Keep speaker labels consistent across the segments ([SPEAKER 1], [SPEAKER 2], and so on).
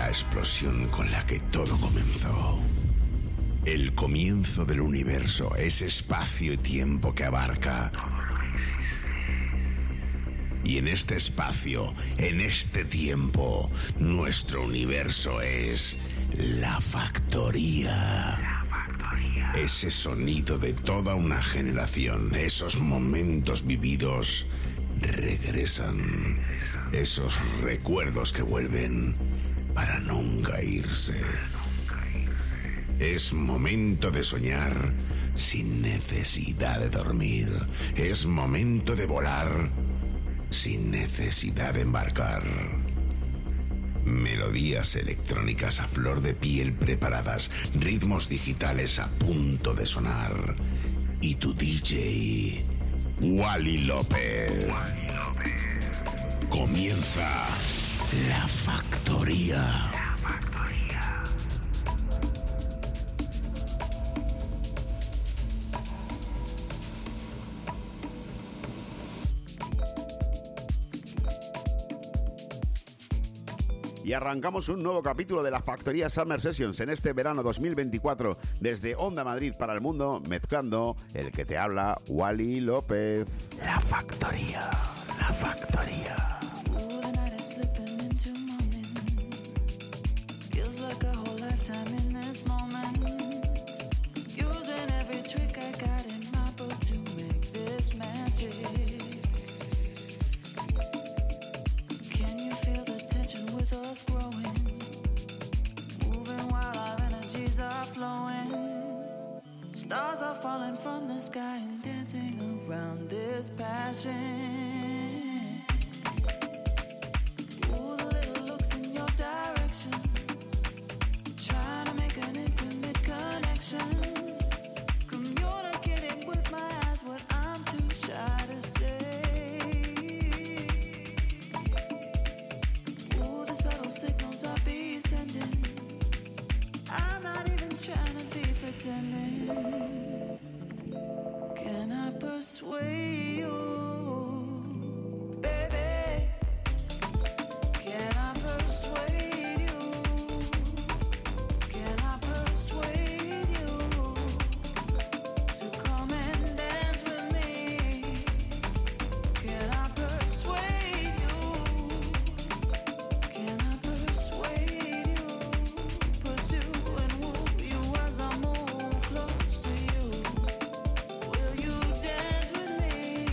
[SPEAKER 1] la explosión con la que todo comenzó. El comienzo del universo, ese espacio y tiempo que abarca. Y en este espacio, en este tiempo, nuestro universo es la factoría. Ese sonido de toda una generación, esos momentos vividos regresan. Esos recuerdos que vuelven para nunca irse. Es momento de soñar sin necesidad de dormir. Es momento de volar sin necesidad de embarcar. Melodías electrónicas a flor de piel preparadas, ritmos digitales a punto de sonar. Y tu DJ, Wally López. Comienza La Factoría.
[SPEAKER 2] Y arrancamos un nuevo capítulo de La Factoría Summer Sessions en este verano 2024 desde Onda Madrid para el mundo, mezclando el que te habla, Wally López. La Factoría, La Factoría.
[SPEAKER 3] Stars are falling from the sky and dancing around this passion. Ooh, the little looks in your direction, trying to make an intimate connection, communicating with my eyes what I'm too shy to say. Ooh, the subtle signals I'll be sending, I'm not even trying to be pretending. Can I persuade you, baby? Can I persuade you? Can I persuade you to come and dance with me? Can I persuade you? Can I persuade you? Pursue and woo you as I move close to you. Will you dance with me?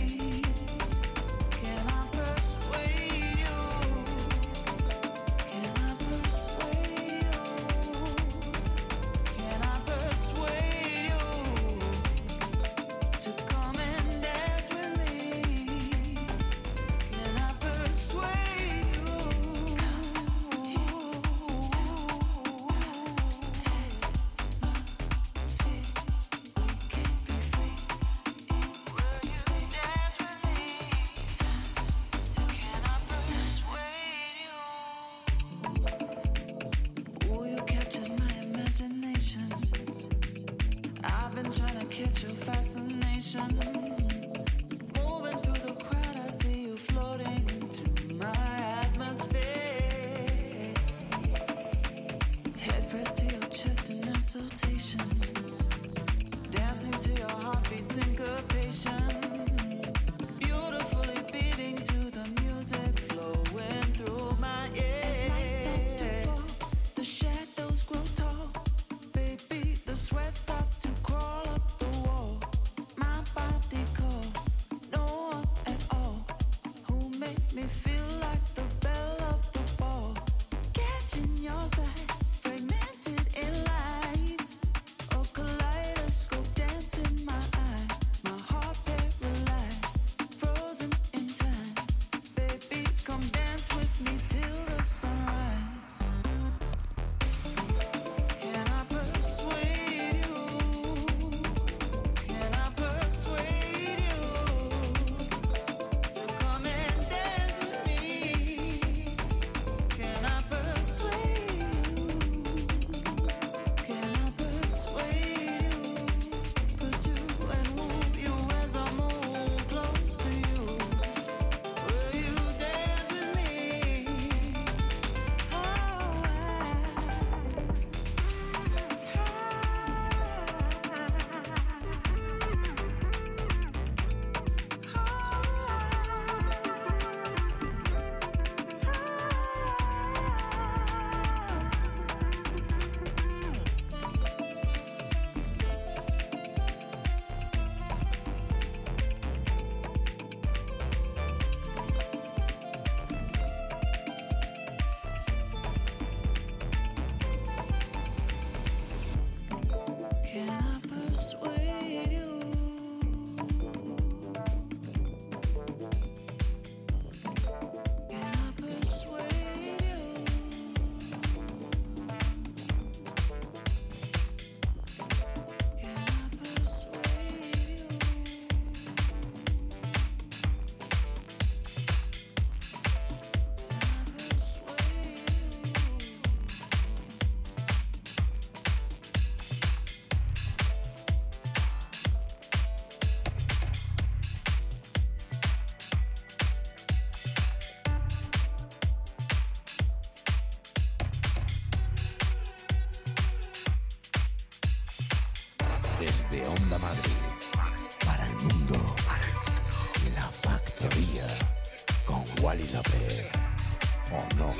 [SPEAKER 3] Can I persuade you? Can I persuade you? Can I persuade you to come and dance with me? Can I persuade you? Ooh, you captured my imagination. I've been trying to catch your fascination. Moving through the crowd, I see you floating into my atmosphere. Head pressed to your chest in exultation, dancing to your heartbeat syncopation. Beautifully beating to the music flowing through my ears. As light starts to fall, the shadows grow tall. Baby, the sweat starts to crawl up the wall. My body
[SPEAKER 1] Desde Onda Madrid, para el mundo, La Factoría, con Wally López. ¿O no?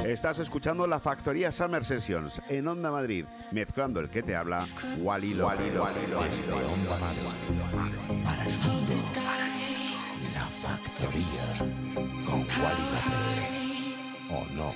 [SPEAKER 2] Estás escuchando la Factoría Summer Sessions en Onda Madrid, mezclando el que te habla, Wally López.
[SPEAKER 1] Desde Onda Madrid para el mundo, la Factoría con Wally López. ¿O no?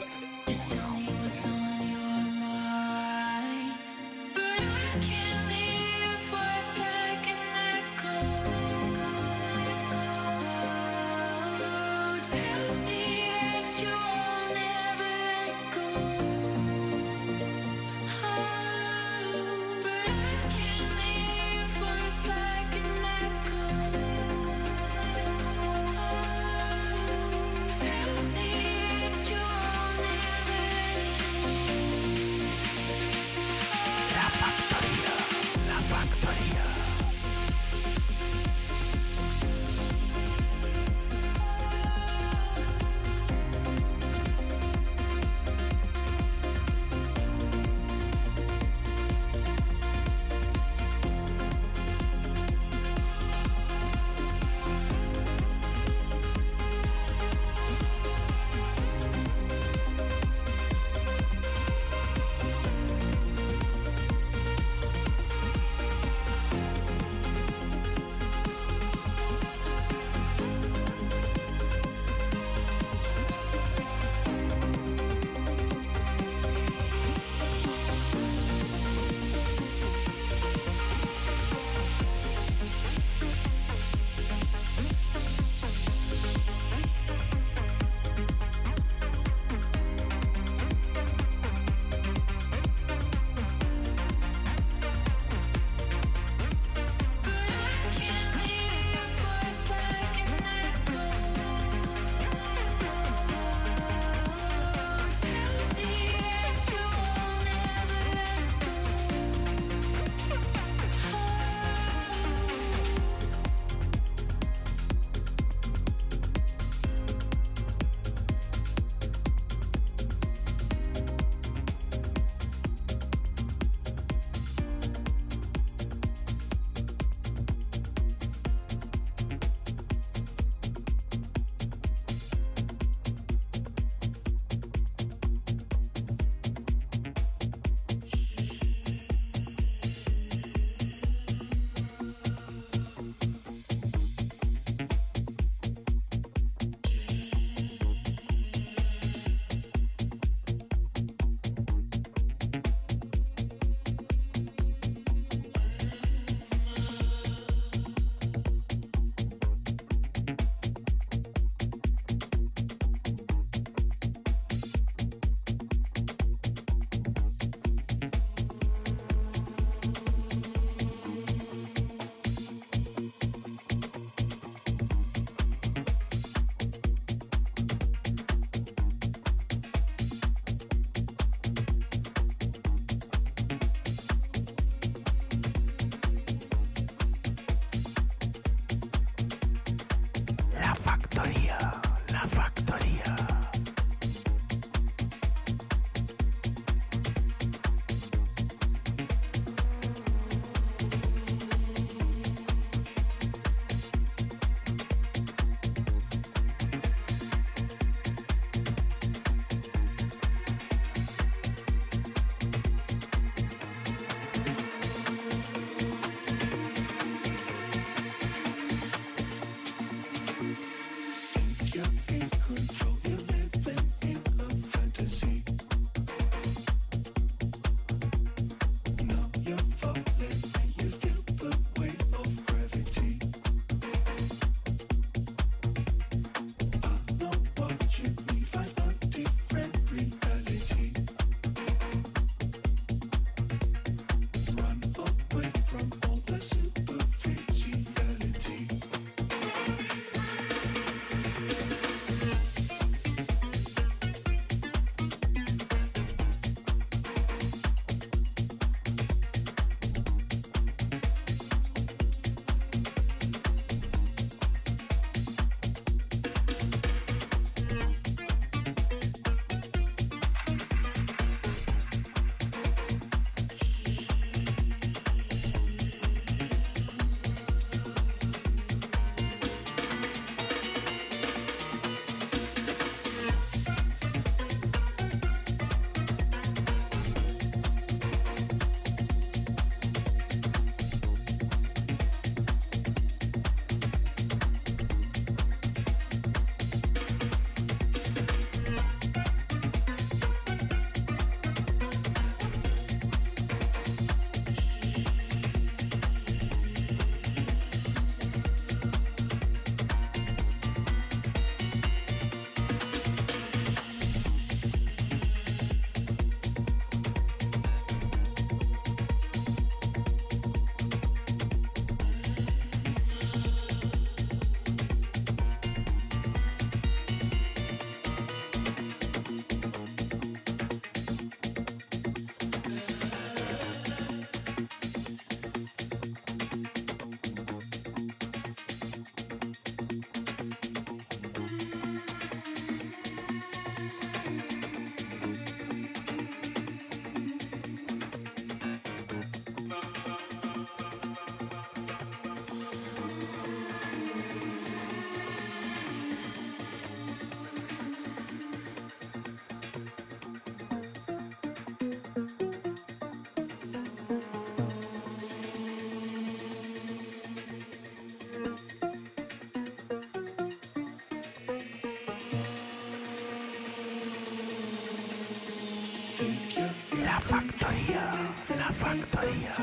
[SPEAKER 2] factoría, la factoría.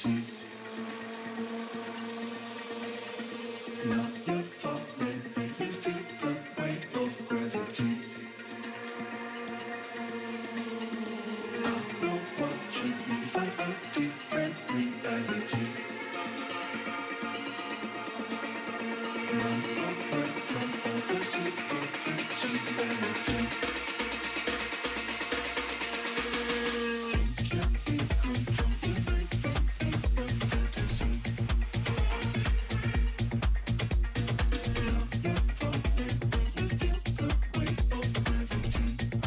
[SPEAKER 3] Now you're falling and you feel the weight of gravity. I know what you mean, find a different reality. Run away from all the superficiality. Think you're in control, you make the fantasy. Now you're falling and you feel the weight of gravity.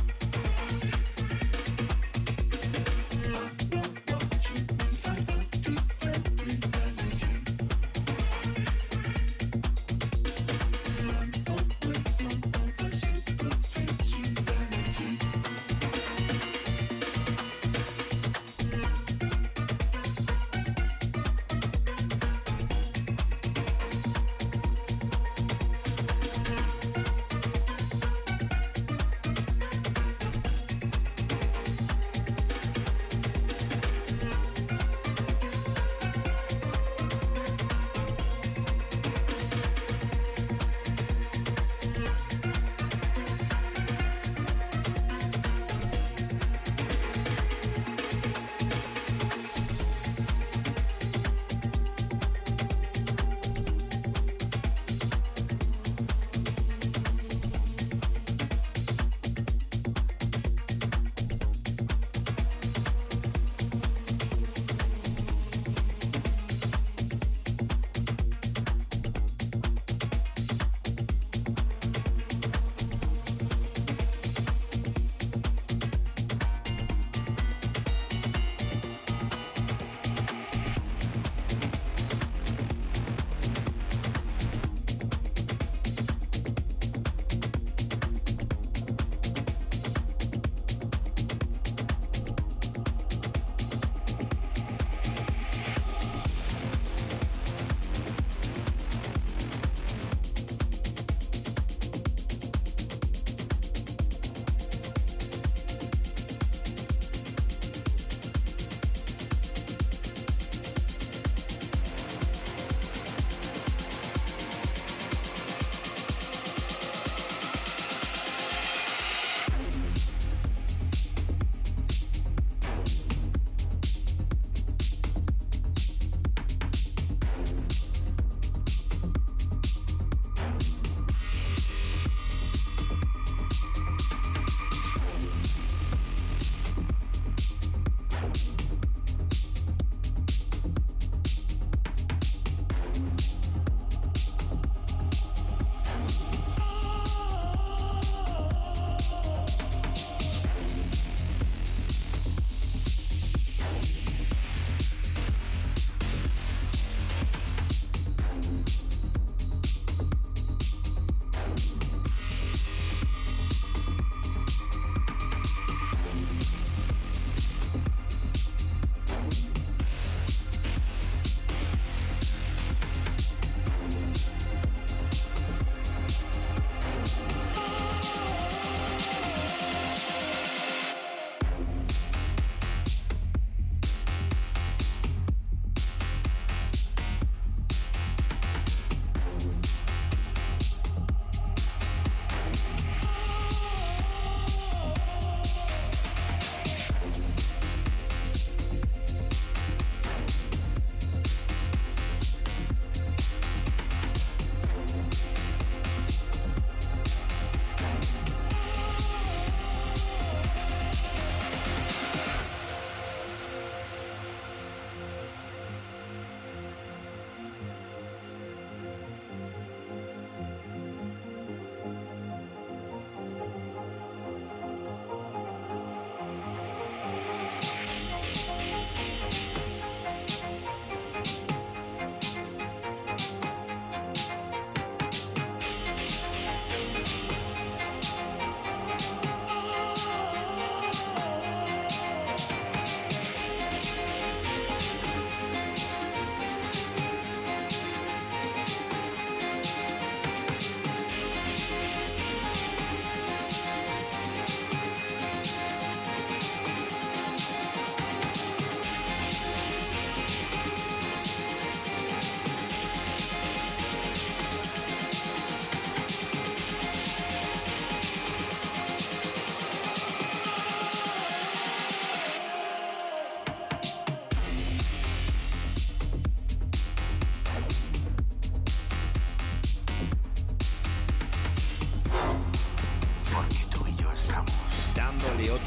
[SPEAKER 3] I know what you mean, find a different reality.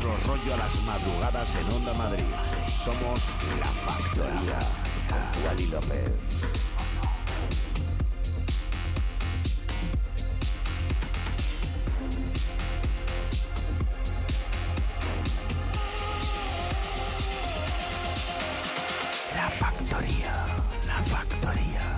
[SPEAKER 2] nuestro rollo a las madrugadas en Onda Madrid. Somos La Factoría con Wally López. La Factoría, La Factoría.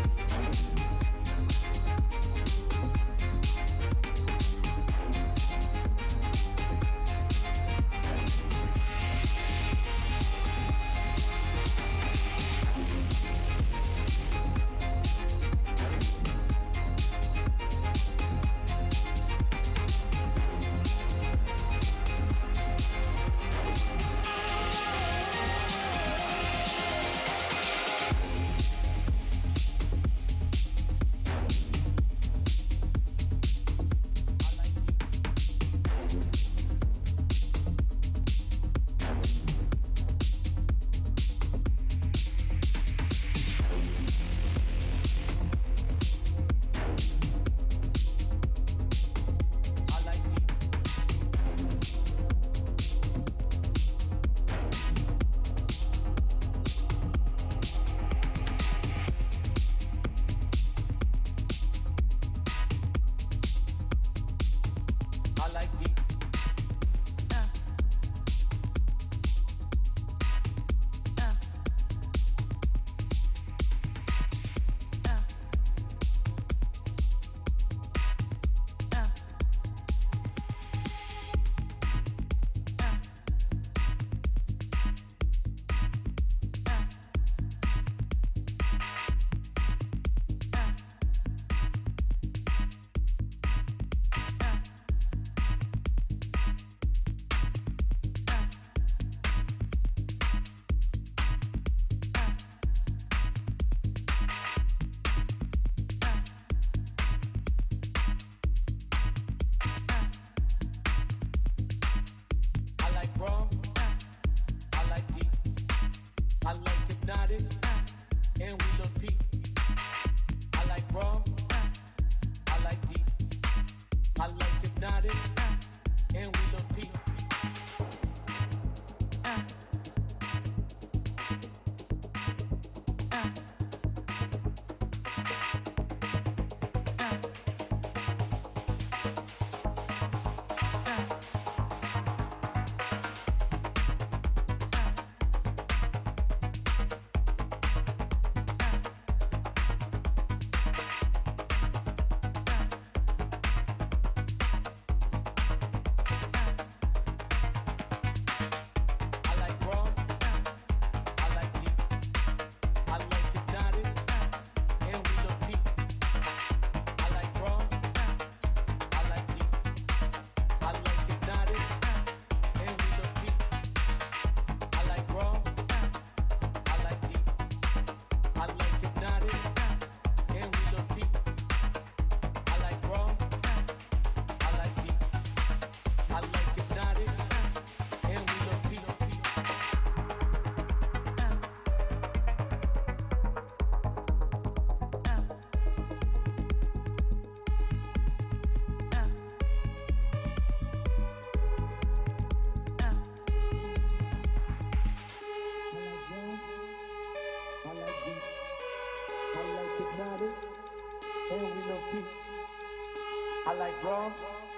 [SPEAKER 4] I like raw,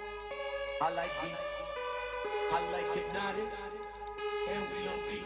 [SPEAKER 4] I like deep, I like hypnotic, and we don't beat.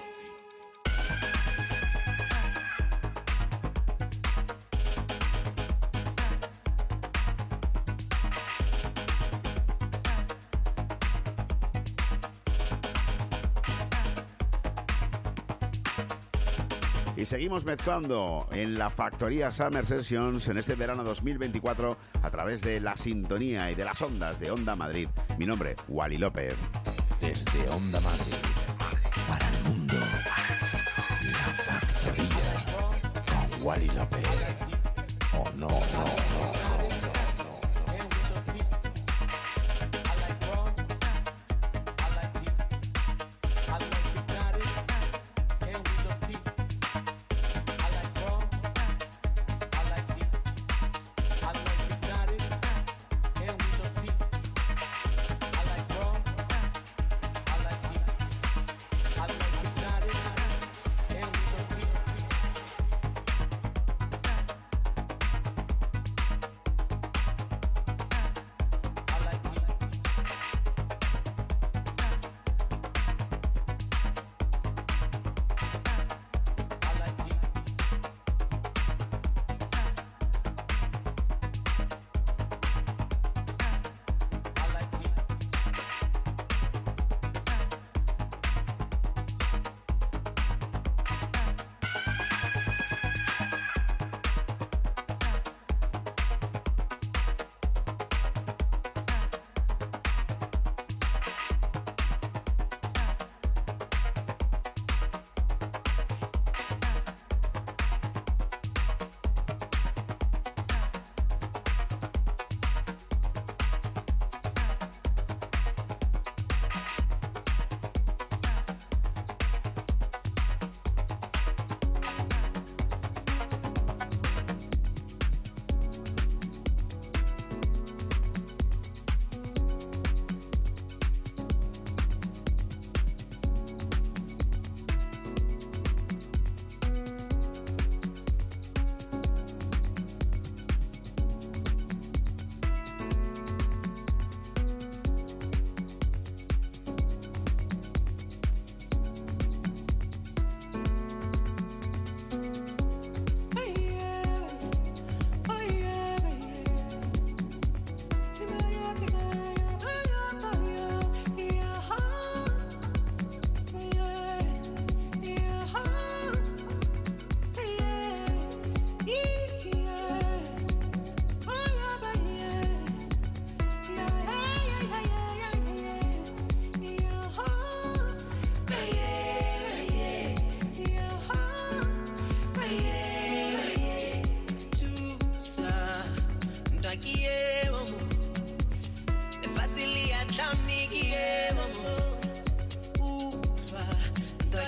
[SPEAKER 2] Y seguimos mezclando en la Factoría Summer Sessions en este verano 2024 a través de la sintonía y de las ondas de Onda Madrid. Mi nombre, Wally López.
[SPEAKER 1] Desde Onda Madrid, para el mundo, La Factoría con Wally López. Oh, no, no, no.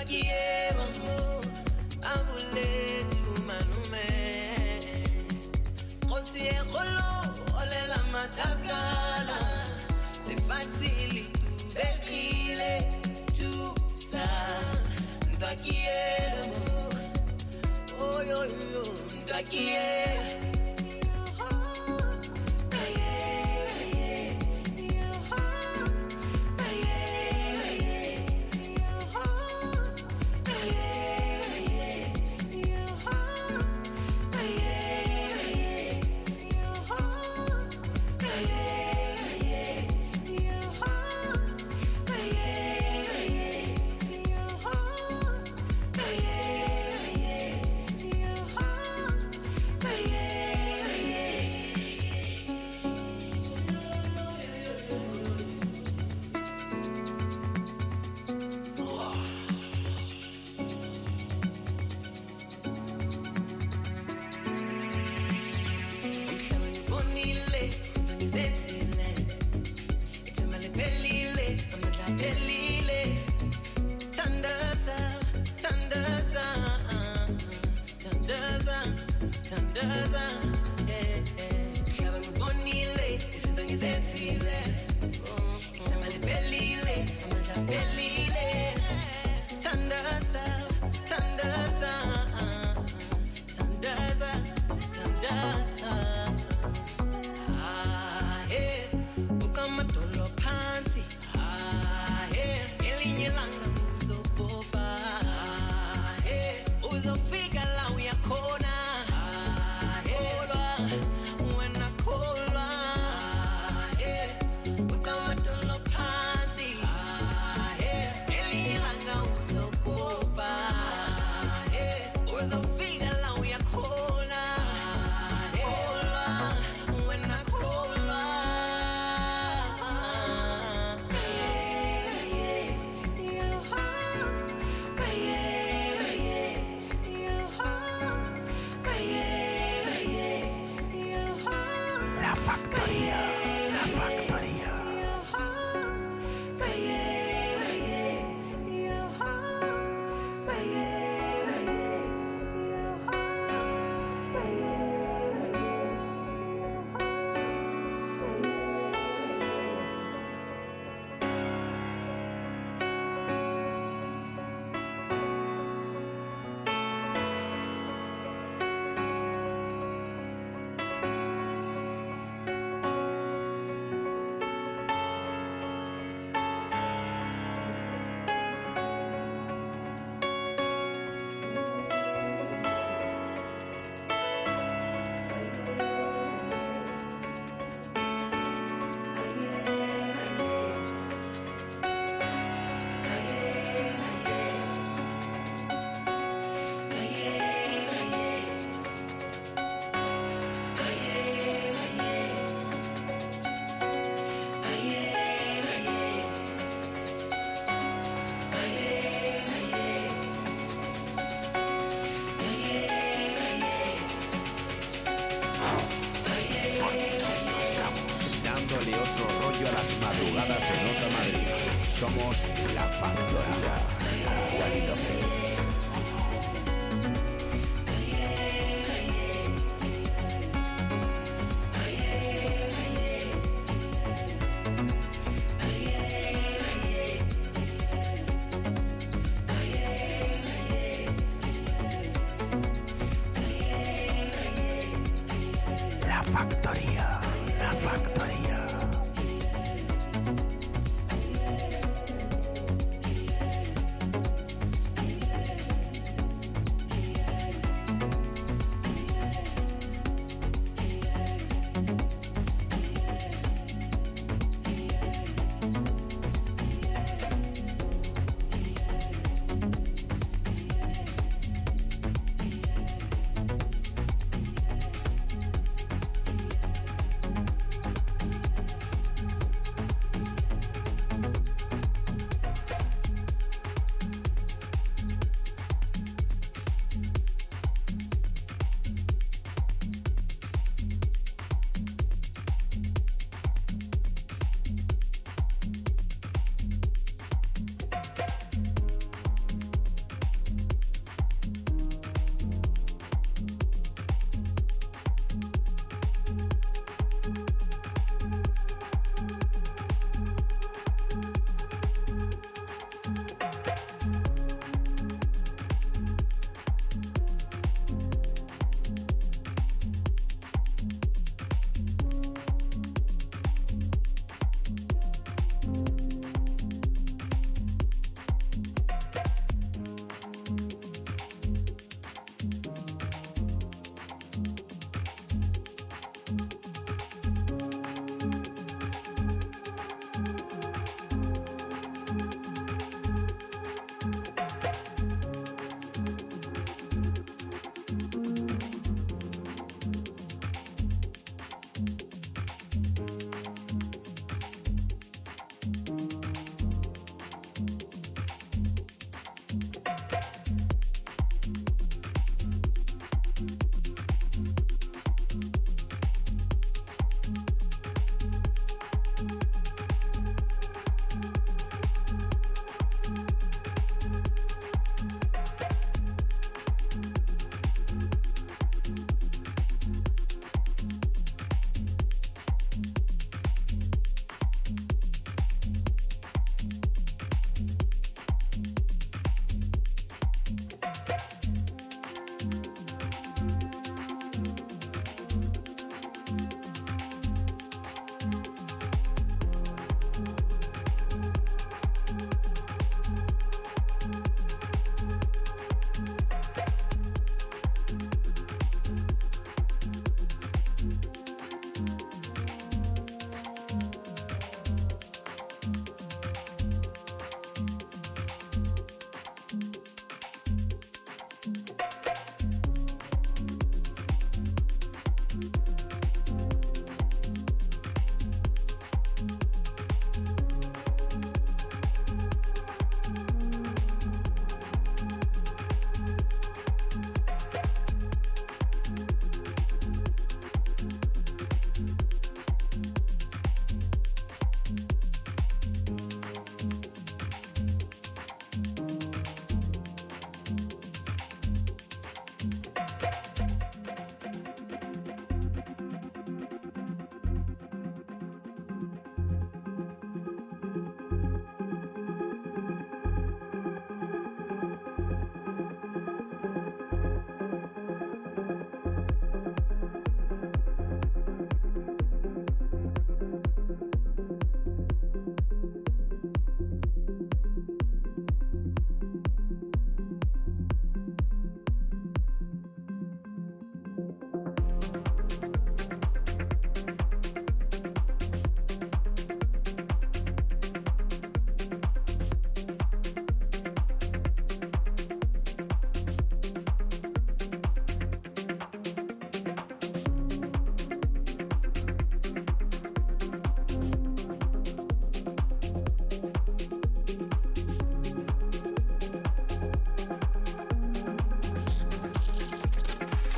[SPEAKER 2] Somos La Factoría. Wally López. La Factoría. La Factoría.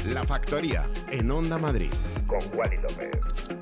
[SPEAKER 1] La Factoría, en Onda Madrid.
[SPEAKER 2] Con Wally López.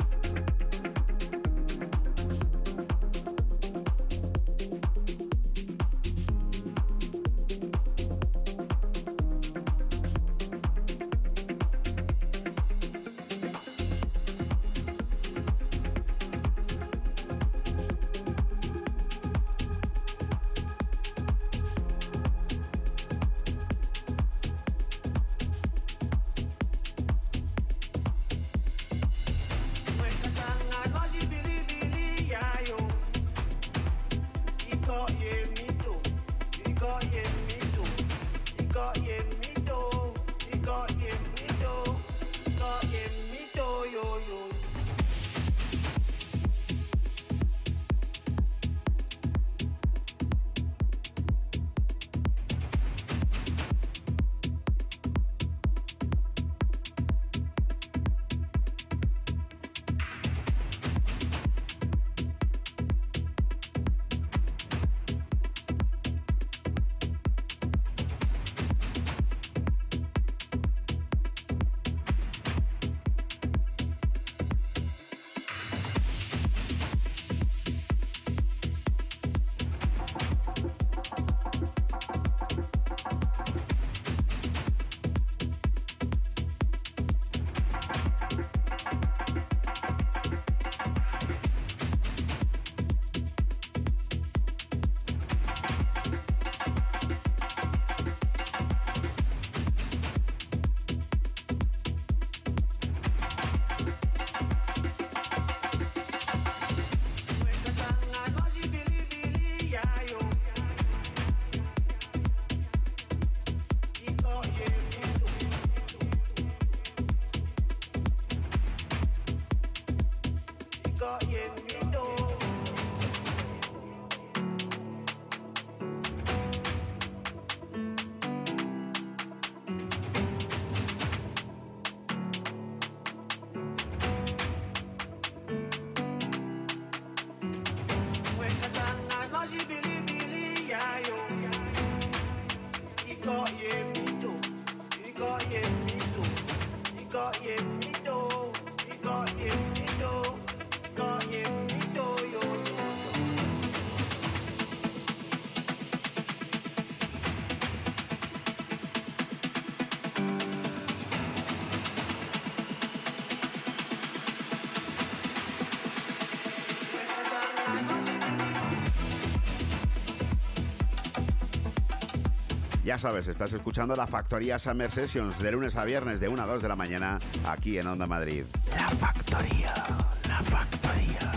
[SPEAKER 2] Ya sabes, estás escuchando La Factoría Summer Sessions de lunes a viernes de 1 a 2 de la mañana aquí en Onda Madrid. La Factoría, La Factoría.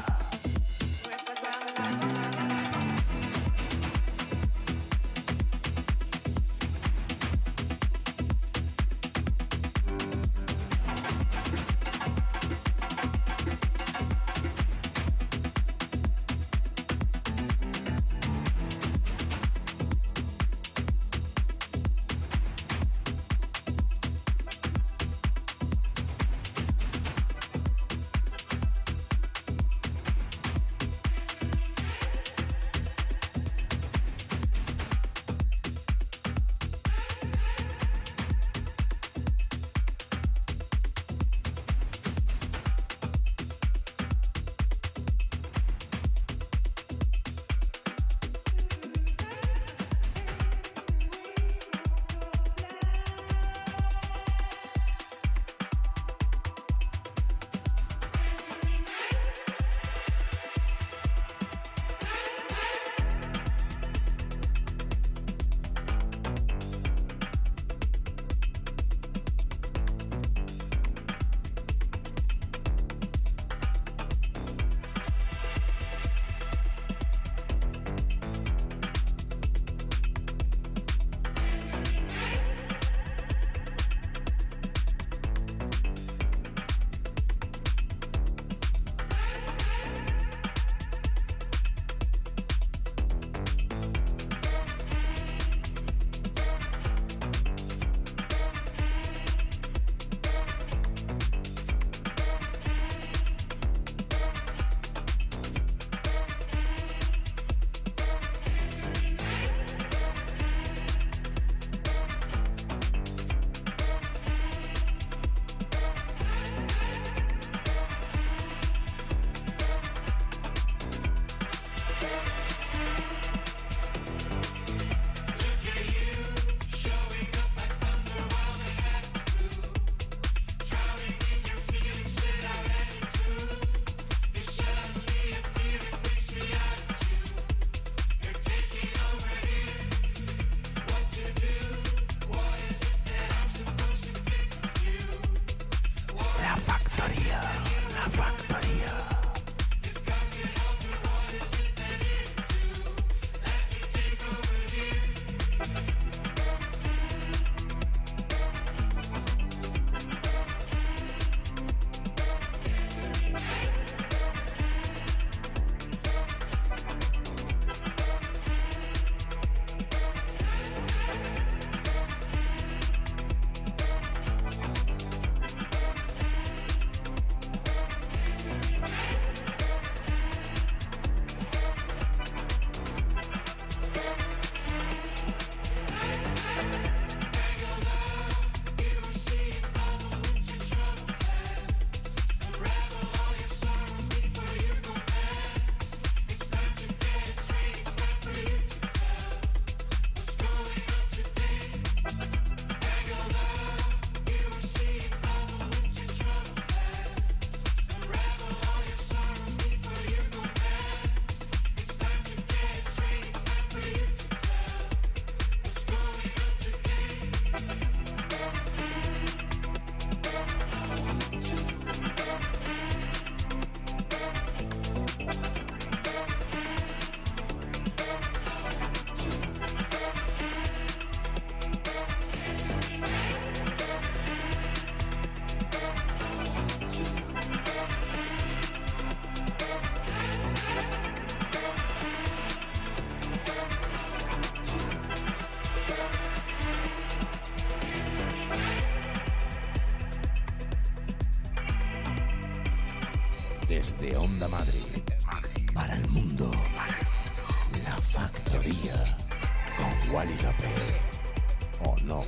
[SPEAKER 1] Desde Onda Madrid, para el mundo, La Factoría, con Wally López. ¿O no?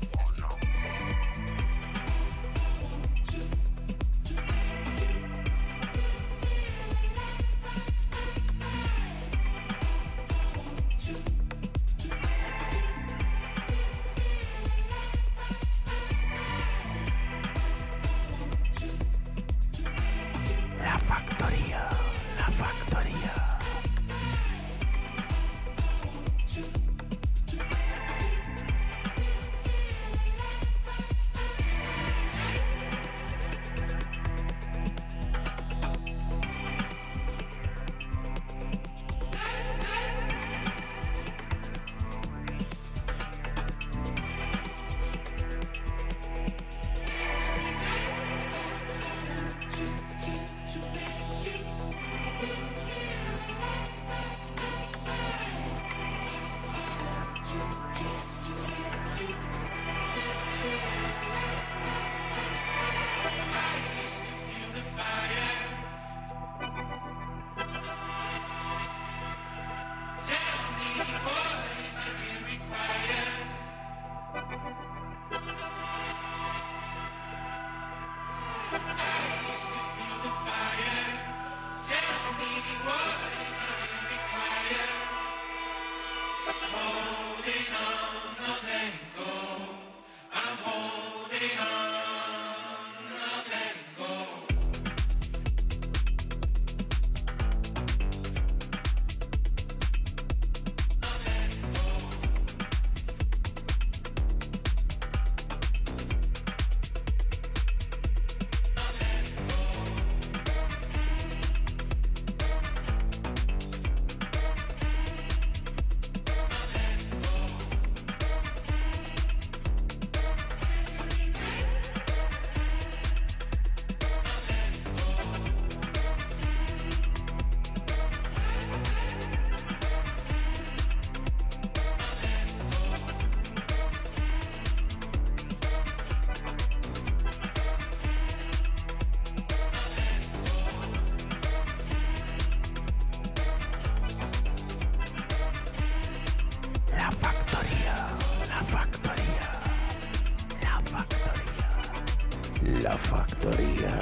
[SPEAKER 1] La Factoría.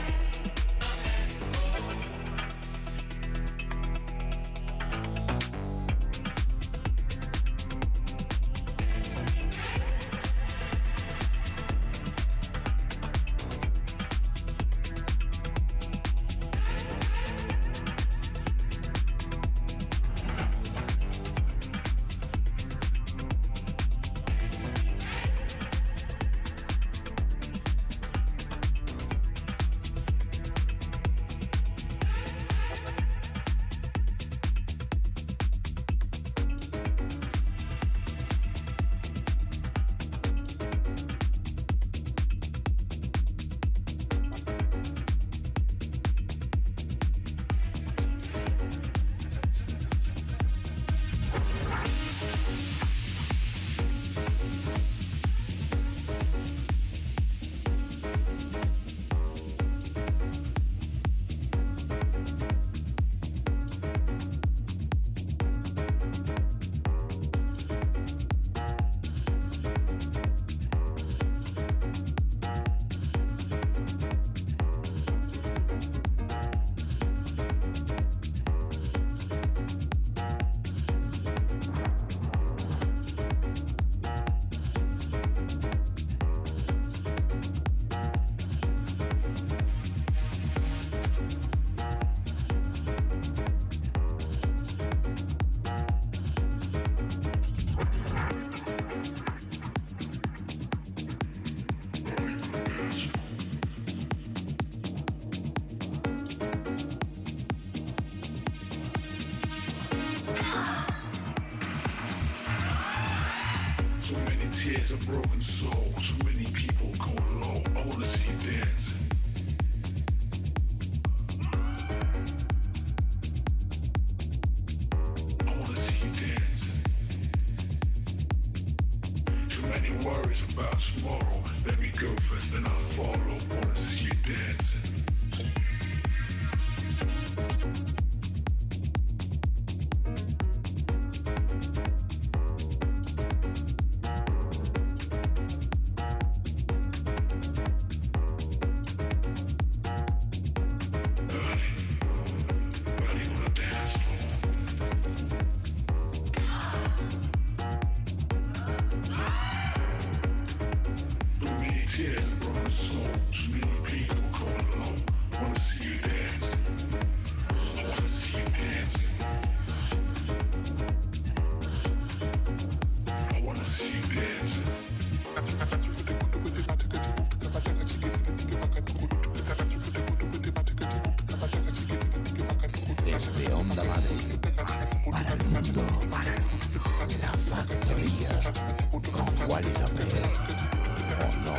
[SPEAKER 5] Tears of broken souls, so many people going low. I wanna see you dancing. I wanna see you dancing. Too many worries about tomorrow. Let me go first, then I'll follow. Wanna see you dancing.
[SPEAKER 1] Desde Onda Madrid para el mundo, La Factoría con Wally López. ¿O no?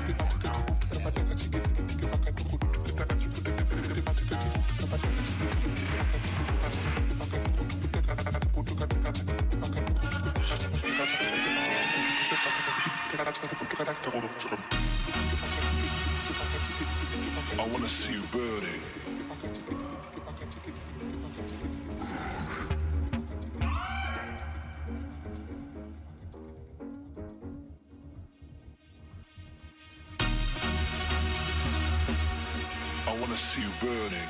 [SPEAKER 5] I wanna see you burning. I wanna see you burning.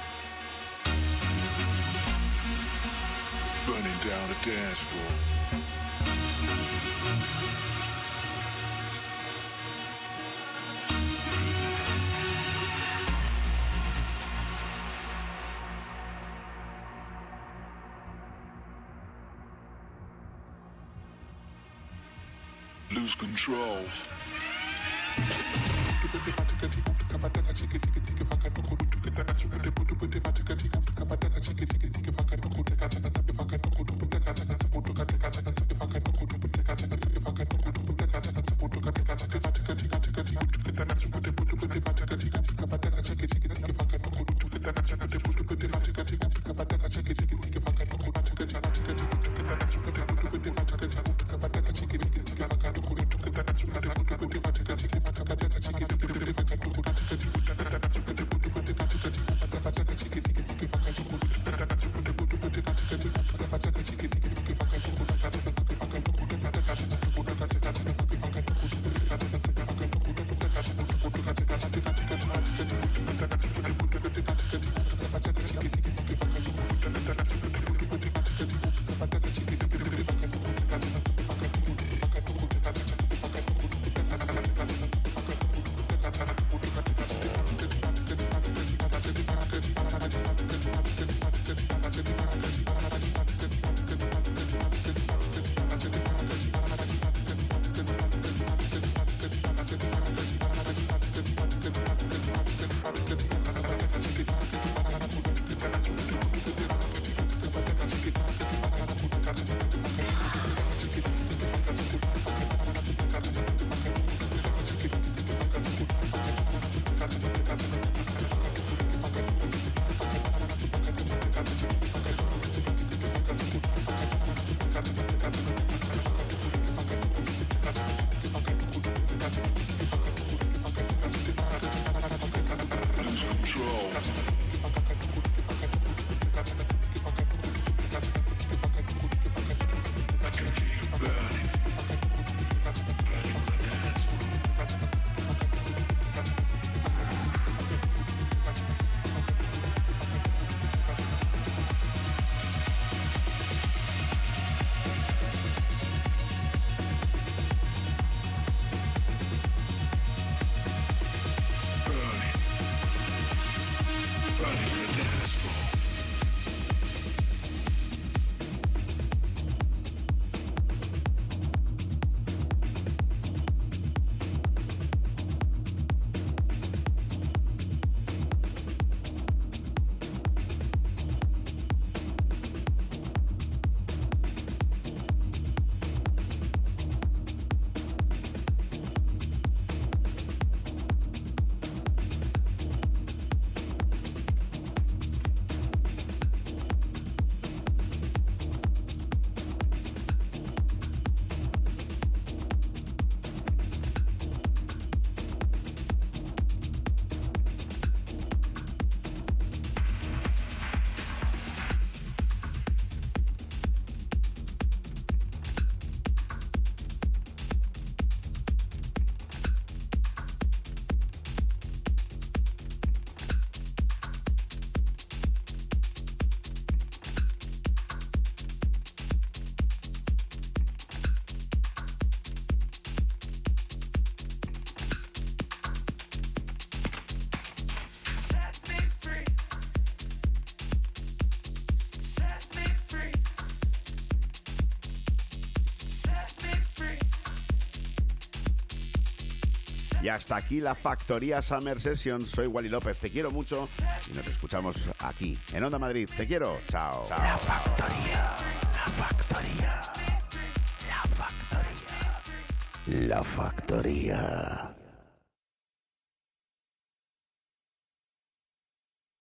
[SPEAKER 5] Burning down the dance floor. Lose control.
[SPEAKER 2] Y hasta aquí la Factoría Summer Session. Soy Wally López, te quiero mucho y nos escuchamos aquí en Onda Madrid. Te quiero, chao. Chao.
[SPEAKER 1] La Factoría, la Factoría, la Factoría, la Factoría.